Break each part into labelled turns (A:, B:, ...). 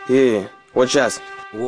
A: Вот сейчас.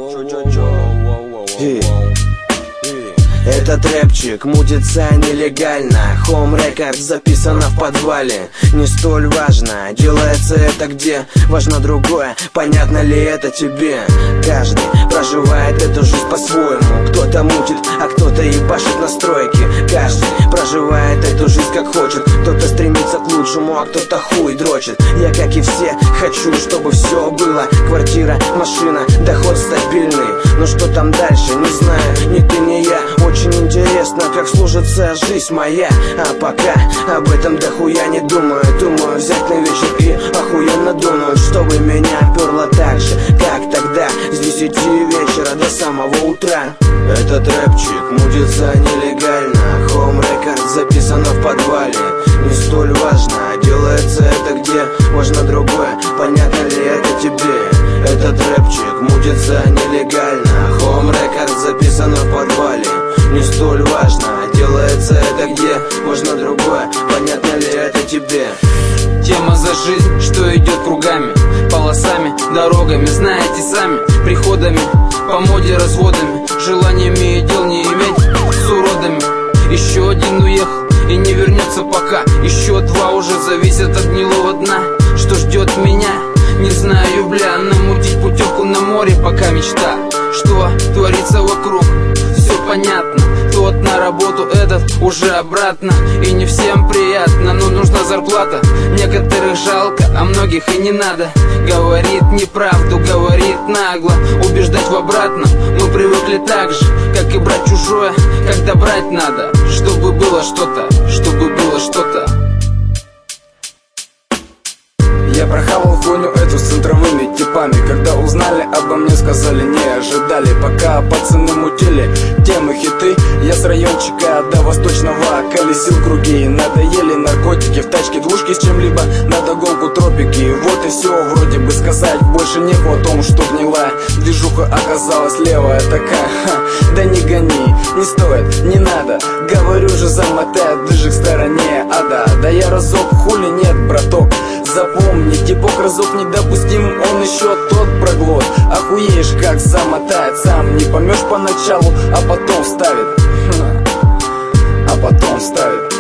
A: Этот рэпчик мутится нелегально. Home Records записано в подвале. Не столь важно, делается это где. Важно другое, понятно ли это тебе. Каждый проживает эту жизнь по-своему. Кто-то мутит, а кто-то ебашит на стройке. Каждый проживает эту жизнь как хочет. Кто-то стремится к лучшему, а кто-то хуй дрочит. Я, как и все, хочу, чтобы все было. Квартира, машина, доход стабильный. Но что там дальше, не знаю, ни ты, ни я. Очень интересно, как сложится жизнь моя. А пока об этом дохуя не думаю. Думаю взять на вечер и охуенно дунуть, чтобы меня перло так же, как тогда, с 10 вечера до самого утра. Этот рэпчик мутится нелегально. Home Records записано в подвале. Не столь важно, делается это где. Важно другое, понятно ли это тебе. Этот рэпчик мутится нелегально. Home Records записано в подвале. Не столь важно, делается это где. Важно другое, понятно ли это тебе.
B: Тема за жизнь, что идет кругами, полосами, дорогами, знаете сами. Приходами, по моде, разводами, желаниями и дел не иметь с уродами. Еще один уехал и не вернется пока. Еще два уже зависят от гнилого дна. Что ждет меня, не знаю, бля. Намутить путевку на море, пока мечта. Что творится вокруг, все понятно. Тот на работу, этот уже обратно. И не всем приятно, но нужна зарплата. Некоторых жалко, а многих и не надо. Говорит неправду, говорит нагло. Убеждать в обратном мы привыкли так же, как и брать чужое, когда брать надо. Чтобы было что-то, чтобы было что-то.
C: Я прохавал хуйню эту с центровыми типами. Когда узнали обо мне, сказали, не ожидали. Пока пацаны мутили темы хиты, я с райончика до Восточного колесил круги. Надоели наркотики, в тачке двушки с чем-либо, надо гонку тропики. Вот и все, вроде бы сказать больше нехуй о том, что гнилая движуха оказалась левая такая. Да не гони, не стоит, не надо. Говорю же, замотает ближе к стороне ада. Да я разок, хули нет, браток. Запомни, типок разок недопустим, он еще тот проглот. Охуеешь, как замотает, сам не поймешь поначалу, а потом вставит. А потом вставит.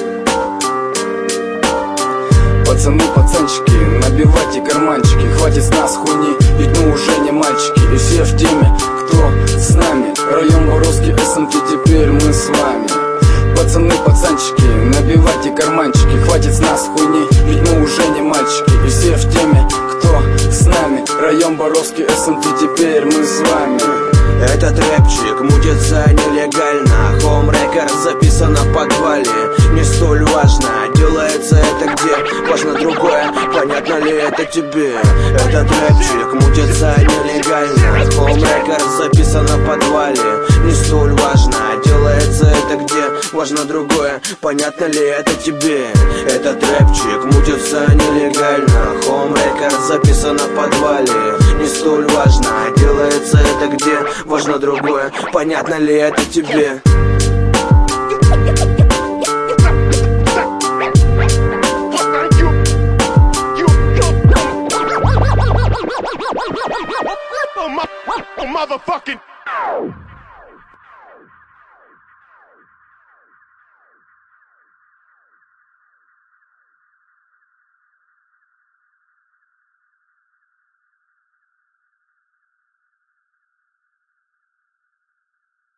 C: Пацаны, пацанчики, набивайте карманчики. Хватит с нас хуйни, ведь мы уже не мальчики. И все в теме, кто с нами. Район Боровский, СМТ, теперь мы с вами. Пацаны, пацанчики, набивайте карманчики. Хватит с нас хуйни, ведь мы уже не мальчики. И все в теме, кто с нами. Район Боровский, СМТ, теперь мы с вами.
A: Этот рэпчик мутится нелегально. Home Records записано в подвале. Не столь важно, делается это где. Важно другое, понятно ли это тебе. Этот рэпчик мутится нелегально. Home Records записано в подвале. Не столь важно, делается это где. Важно другое, понятно ли это тебе. Этот рэпчик мутится нелегально. Home Records записано в подвале. Не столь важно, делается это где. Важно другое, понятно ли это тебе.